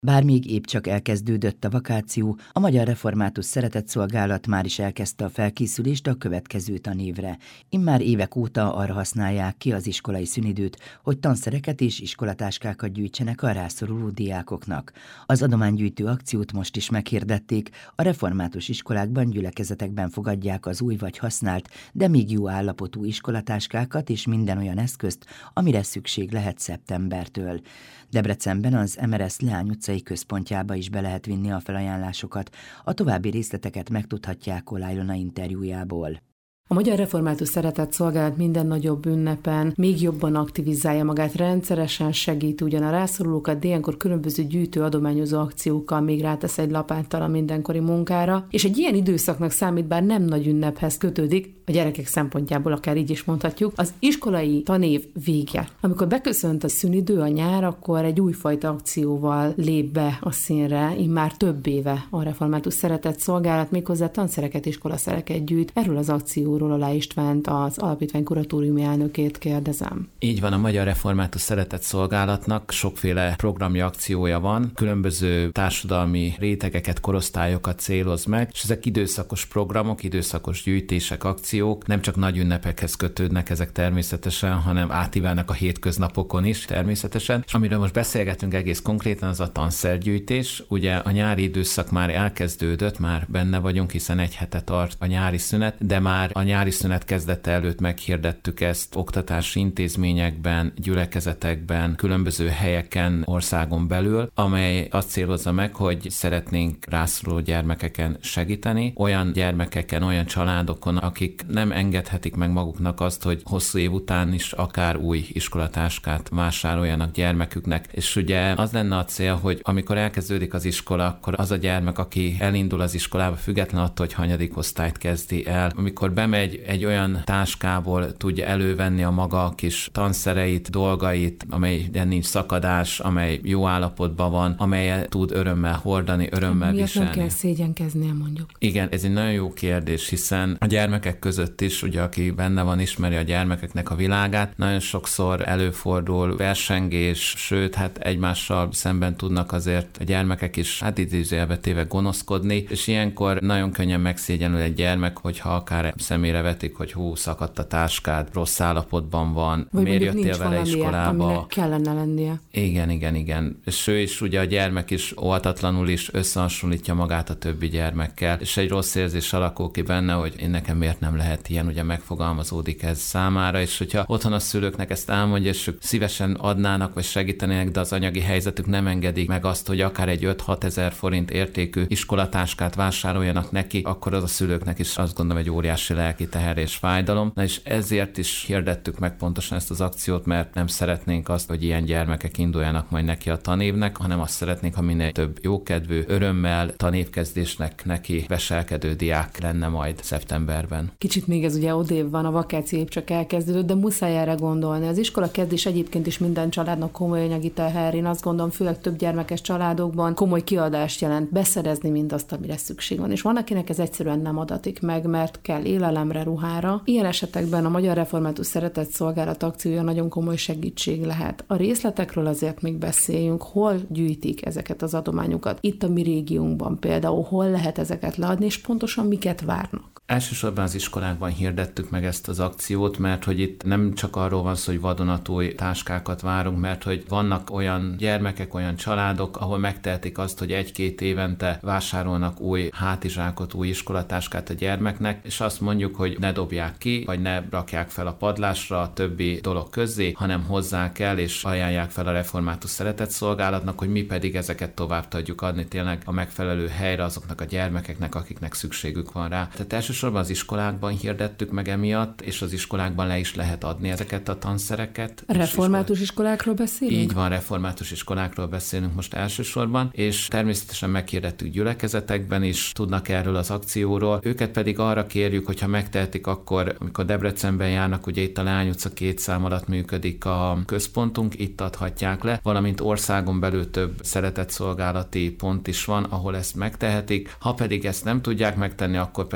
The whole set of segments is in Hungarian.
Bár még épp csak elkezdődött a vakáció, a Magyar Református Szeretetszolgálat már is elkezdte a felkészülést a következő tanévre. Immár évek óta arra használják ki az iskolai szünidőt, hogy tanszereket és iskolatáskákat gyűjtsenek a rászoruló diákoknak. Az adománygyűjtő akciót most is meghirdették, a református iskolákban, gyülekezetekben fogadják az új vagy használt, de még jó állapotú iskolatáskákat és minden olyan eszközt, amire szükség lehet szeptembertől. Debrecenben az MRS Leány utcai központjába is be lehet vinni a felajánlásokat. A további részleteket megtudhatják Oláh Ilona interjújából. A Magyar Református Szeretetszolgálat minden nagyobb ünnepen még jobban aktivizálja magát, rendszeresen segít ugyan a rászorulókat, de ilyenkor különböző gyűjtő adományozó akciókkal még rátesz egy lapáttal a mindenkori munkára, és egy ilyen időszaknak számít, bár nem nagy ünnephez kötődik, a gyerekek szempontjából akár így is mondhatjuk, az iskolai tanév vége. Amikor beköszönt a szünidő, a nyár, akkor egy újfajta akcióval lép be a színre, immár több éve a Református Szeretetszolgálat, méghozzá tanszereket, iskolaszereket gyűjt. Erről az akcióról Oláh Istvánt, az alapítvány kuratóriumi elnökét kérdezem. Így van, a Magyar Református Szeretetszolgálatnak sokféle programja, akciója van, különböző társadalmi rétegeket, korosztályokat céloz meg, és ezek időszakos programok, időszakos gyűjtések, akciók, nem csak nagy ünnepekhez kötődnek ezek természetesen, hanem átívelnek a hétköznapokon is természetesen. És amiről most beszélgetünk egész konkrétan, az a tanszergyűjtés. Ugye a nyári időszak már elkezdődött, már benne vagyunk, hiszen egy hete tart a nyári szünet, de már a nyári szünet kezdete előtt meghirdettük ezt oktatási intézményekben, gyülekezetekben, különböző helyeken, országon belül, amely azt célozza meg, hogy szeretnénk rászoruló gyermekeken segíteni, olyan gyermekeken, olyan családokon, akik nem engedhetik meg maguknak azt, hogy hosszú év után is akár új iskolatáskát vásároljanak gyermeküknek. És ugye az lenne a cél, hogy amikor elkezdődik az iskola, akkor az a gyermek, aki elindul az iskolába, független attól, hogy hanyadik osztályt kezdi el, amikor bemegy, egy olyan táskából tudja elővenni a maga kis tanszereit, dolgait, amelyben nincs szakadás, amely jó állapotban van, amelyet tud örömmel hordani, örömmel viselni. Nem kell szégyenkeznie, mondjuk. Igen, ez egy nagyon jó kérdés, hiszen a gyermekek között is, ugye aki benne van, ismeri a gyermekeknek a világát, nagyon sokszor előfordul versengés, sőt, hát egymással szemben tudnak azért a gyermekek is, hát idézőjelbe téve gonoszkodni, és ilyenkor nagyon könnyen megszégyenül egy gyermek, hogyha akár szemére vetik, hogy szakadt a táskád, rossz állapotban van, vagy miért jöttél vele iskolába. Aminek kellene lennie. Igen. És ő is, ugye a gyermek is óhatatlanul is összehasonlítja magát a többi gyermekkel, és egy rossz érzés alakul ki benne, hogy én nekem miért nem lehet ilyen, ugye megfogalmazódik ez számára, és hogyha otthon a szülőknek ezt elmondja, és ők szívesen adnának, vagy segítenének, de az anyagi helyzetük nem engedik meg azt, hogy akár egy 5-6 ezer forint értékű iskolatáskát vásároljanak neki, akkor az a szülőknek is azt gondolom egy óriási lelki teher és fájdalom. Na és ezért is hirdettük meg pontosan ezt az akciót, mert nem szeretnénk azt, hogy ilyen gyermekek induljanak majd neki a tanévnek, hanem azt szeretnénk, ha minél több jókedvű, örömmel tanévkezdésnek neki veselkedő diák lenne majd szeptemberben. Kicsit még ez ugye odébb van, a vakáció épp csak elkezdődött, de muszáj erre gondolni. Az iskola kezdés egyébként is minden családnak komoly anyagi teher. Én azt gondolom, főleg több gyermekes családokban komoly kiadást jelent beszerezni mindazt, amire szükség van. És van, akinek ez egyszerűen nem adatik meg, mert kell élelemre, ruhára. Ilyen esetekben a Magyar Református Szeretetszolgálat akciója nagyon komoly segítség lehet. A részletekről azért még beszéljünk, hol gyűjtik ezeket az adományokat. Itt a mi régiónkban például hol lehet ezeket leadni, és pontosan miket várnak. Elsősorban az iskolákban hirdettük meg ezt az akciót, mert hogy itt nem csak arról van szó, hogy vadonatúj táskákat várunk, mert hogy vannak olyan gyermekek, olyan családok, ahol megtehetik azt, hogy 1-2 évente vásárolnak új hátizsákot, új iskolatáskát a gyermeknek, és azt mondjuk, hogy ne dobják ki, vagy ne rakják fel a padlásra a többi dolog közé, hanem hozzák el, és ajánlják fel a Református Szeretetszolgálatnak, hogy mi pedig ezeket tovább tudjuk adni tényleg a megfelelő helyre azoknak a gyermekeknek, akiknek szükségük van rá. Tehát elsősorban az iskolákban hirdettük meg emiatt, és az iskolákban le is lehet adni ezeket a tanszereket. Református iskolákról beszélünk? Így van, református iskolákról beszélünk most elsősorban, és természetesen meghirdettük gyülekezetekben is, tudnak erről az akcióról. Őket pedig arra kérjük, hogyha megtehetik, akkor, amikor Debrecenben járnak, ugye itt a Leány utca 2 szám alatt működik a központunk, itt adhatják le, valamint országon belül több szeretetszolgálati pont is van, ahol ezt megtehetik. Ha pedig ezt nem tudják megtenni, akkor pedig egy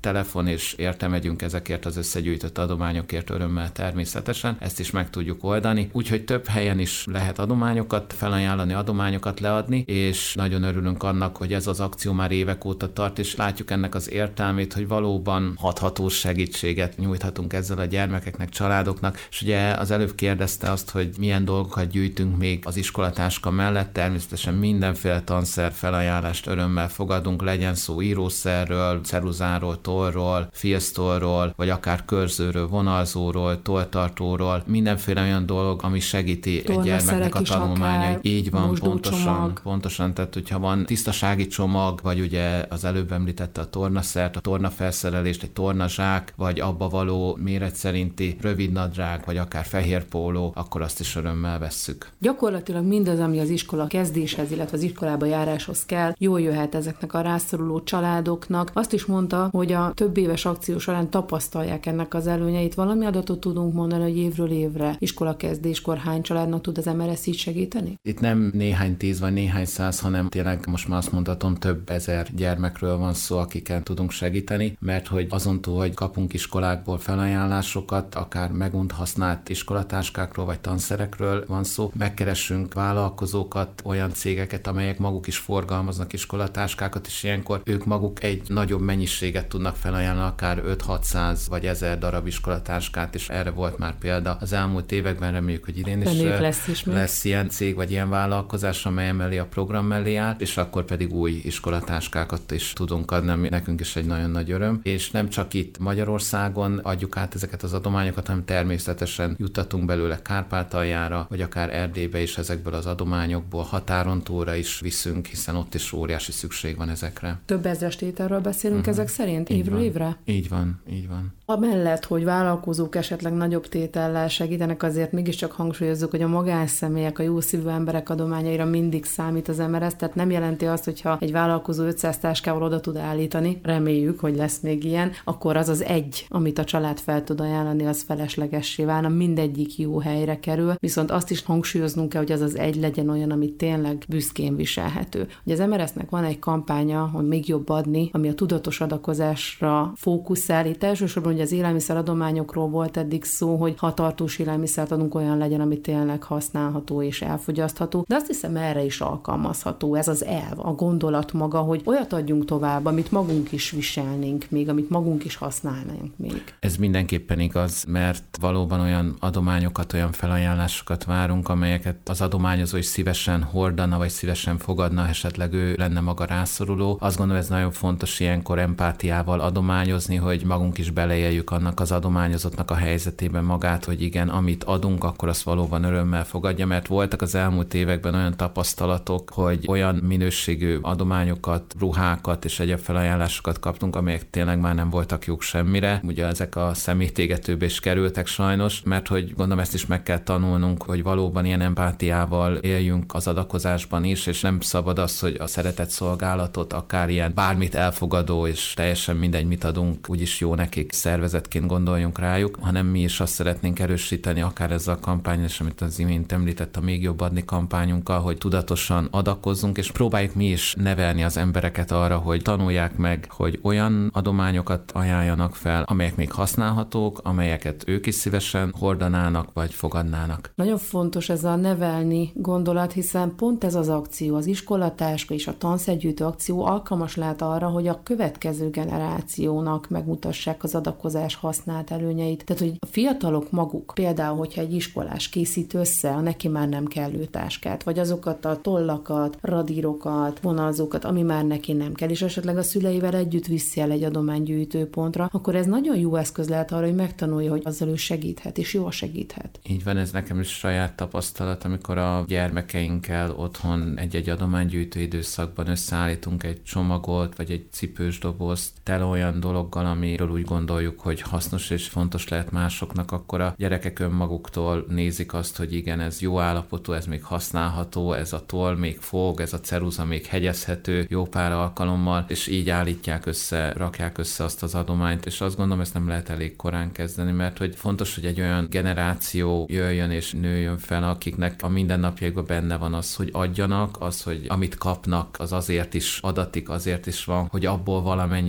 telefon, és érte megyünk ezekért az összegyűjtött adományokért örömmel természetesen, ezt is meg tudjuk oldani. Úgyhogy több helyen is lehet adományokat felajánlani, adományokat leadni, és nagyon örülünk annak, hogy ez az akció már évek óta tart, és látjuk ennek az értelmét, hogy valóban hathatós segítséget nyújthatunk ezzel a gyermekeknek, családoknak. És ugye az előbb kérdezte azt, hogy milyen dolgokat gyűjtünk még az iskolatáska mellett, természetesen mindenféle tanszer felajánlást örömmel fogadunk, legyen szó írószerről, ceruzáról, tollról, filztollról, vagy akár körzőről, vonalzóról, tolltartóról, mindenféle olyan dolog, ami segíti egy gyermeknek a tanulmányait. Így van, pontosan, tehát hogyha van tisztasági csomag, vagy ugye az előbb említette a tornaszert, a tornafelszerelést, egy tornazsák, vagy abba való méret szerinti rövidnadrág, vagy akár fehér póló, akkor azt is örömmel vesszük. Gyakorlatilag mindaz, ami az iskola kezdéshez, illetve az iskolába járáshoz kell, jól jöhet ezeknek a rászoruló családoknak. Azt is mondta, hogy a több éves akció során tapasztalják ennek az előnyeit. Valami adatot tudunk mondani, hogy évről évre iskolakezdéskor hány családnak tud az MRS így segíteni? Itt nem néhány 10 vagy néhány 100, hanem tényleg most már azt mondhatom, több ezer gyermekről van szó, akiken tudunk segíteni, mert hogy azon túl, hogy kapunk iskolákból felajánlásokat, akár megunt használt iskolatáskákról vagy tanszerekről van szó, megkeressünk vállalkozókat, olyan cégeket, amelyek maguk is forgalmaznak iskolatáskákat, és ilyenkor ők maguk egy nagyobb mennyiséget tudnak felajánlani, akár 5-600 vagy 1000 darab iskolatáskát, és erre volt már példa az elmúlt években, reméljük, hogy idén is lesz ilyen cég vagy ilyen vállalkozás, amely emellé a program mellé áll, és akkor pedig új iskolatáskákat is tudunk adni, ami nekünk is egy nagyon nagy öröm. És nem csak itt Magyarországon adjuk át ezeket az adományokat, hanem természetesen juttatunk belőle Kárpátaljára, vagy akár Erdélybe is ezekből az adományokból, határon túlra is viszünk, hiszen ott is óriási szükség van ezekre. Több ezres tételről beszélünk ezek szerint évről évre? Így van. Amellett, hogy vállalkozók esetleg nagyobb tétellel segítenek, azért mégiscsak hangsúlyozzuk, hogy a magánszemélyek, a jó szívű emberek adományaira mindig számít az MRS, tehát nem jelenti azt, hogyha egy vállalkozó 500 táskával oda tud állítani, reméljük, hogy lesz még ilyen, akkor az az egy, amit a család fel tud ajánlani, az feleslegessé válna, mindegyik jó helyre kerül, viszont azt is hangsúlyoznunk kell, hogy az az egy legyen olyan, ami tényleg büszkén viselhető. Ugye az MRS-nek van egy kampánya, hogy még jobb adni, ami a tudatos adakozásra fókuszál. Itt elsősorban ugye az élelmiszeradományokról volt eddig szó, hogy ha tartós élelmiszert adunk, olyan legyen, ami tényleg használható és elfogyasztható, de azt hiszem erre is alkalmazható ez az elv, a gondolat maga, hogy olyat adjunk tovább, amit magunk is viselnénk még, amit magunk is használnánk még. Ez mindenképpen igaz, mert valóban olyan adományokat, olyan felajánlásokat várunk, amelyeket az adományozó is szívesen hordana, vagy szívesen fogadna, esetleg ő lenne maga rászoruló. Azt gondolom, ez nagyon fontos ilyenkor empátiával adományozni, hogy magunk is beleéljük annak az adományozottnak a helyzetében magát, hogy igen, amit adunk, akkor azt valóban örömmel fogadja, mert voltak az elmúlt években olyan tapasztalatok, hogy olyan minőségű adományokat, ruhákat és egyéb felajánlásokat kaptunk, amelyek tényleg már nem voltak jók semmire. Ugye ezek a személytégetőbe is kerültek sajnos, mert hogy gondolom ezt is meg kell tanulnunk, hogy valóban ilyen empátiával éljünk az adakozásban is, és nem szabad az, hogy a szeretett szolgálatot akár ilyen bármit elfogadó, és teljesen mindegy, mit adunk, úgyis jó nekik szervezetként gondoljunk rájuk, hanem mi is azt szeretnénk erősíteni, akár ezzel a kampányon, és amit az imént említett, a Még jobb adni kampányunkkal, hogy tudatosan adakozzunk, és próbáljuk mi is nevelni az embereket arra, hogy tanulják meg, hogy olyan adományokat ajánljanak fel, amelyek még használhatók, amelyeket ők is szívesen hordanának, vagy fogadnának. Nagyon fontos ez a nevelni gondolat, hiszen pont ez az akció, az iskolatáska és a tanszergyűjtő akció alkalmas lehet arra, hogy a következő generációnak megmutassák az adakozás használt előnyeit. Tehát, hogy a fiatalok maguk, például, hogyha egy iskolás készít össze a neki már nem kellő táskát, vagy azokat a tollakat, radírokat, vonalzókat, ami már neki nem kell, és esetleg a szüleivel együtt viszi el egy adománygyűjtő pontra, akkor ez nagyon jó eszköz lehet arra, hogy megtanulja, hogy azzal ő segíthet, és jól segíthet. Így van, ez nekem is saját tapasztalat, amikor a gyermekeinkkel otthon egy-egy adománygyűjtő időszakban összeállítunk egy csomagot, vagy egy cipős dobozt, tele olyan dologgal, amiről úgy gondoljuk, hogy hasznos és fontos lehet másoknak, akkor a gyerekek önmaguktól nézik azt, hogy igen, ez jó állapotú, ez még használható, ez a toll még fog, ez a ceruza még hegyezhető jó pár alkalommal, és így állítják össze, rakják össze azt az adományt, és azt gondolom, ezt nem lehet elég korán kezdeni, mert hogy fontos, hogy egy olyan generáció jöjjön és nőjön fel, akiknek a mindennapjaikban benne van az, hogy adjanak, az, hogy amit kapnak, az azért is adatik, azért is van, hogy abból valamennyit tovább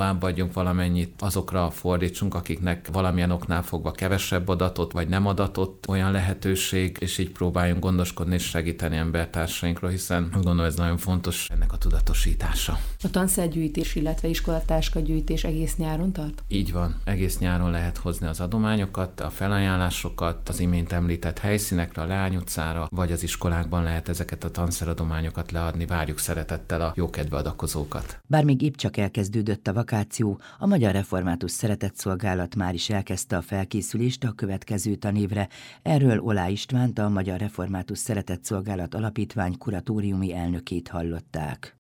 továbbadjunk valamennyit, azokra fordítsunk, akiknek valamilyen oknál fogva kevesebb adatot, vagy nem adatott olyan lehetőség, és így próbáljunk gondoskodni és segíteni embertársainkról, hiszen gondolom ez nagyon fontos ennek a tudatosítása. A tanszergyűjtés, illetve iskolatáskagyűjtés egész nyáron tart? Így van, egész nyáron lehet hozni az adományokat, a felajánlásokat, az imént említett helyszínekre, a Leány utcára, vagy az iskolákban lehet ezeket a tanszeradományokat leadni. Várjuk szeretettel a jókedve adakozókat. Bár még épp csak elkezdődött a vakáció, a Magyar Református Szeretetszolgálat már is elkezdte a felkészülést a következő tanévre. Erről Olá Istvánt, a Magyar Református Szeretetszolgálat Alapítvány kuratóriumi elnökét hallották.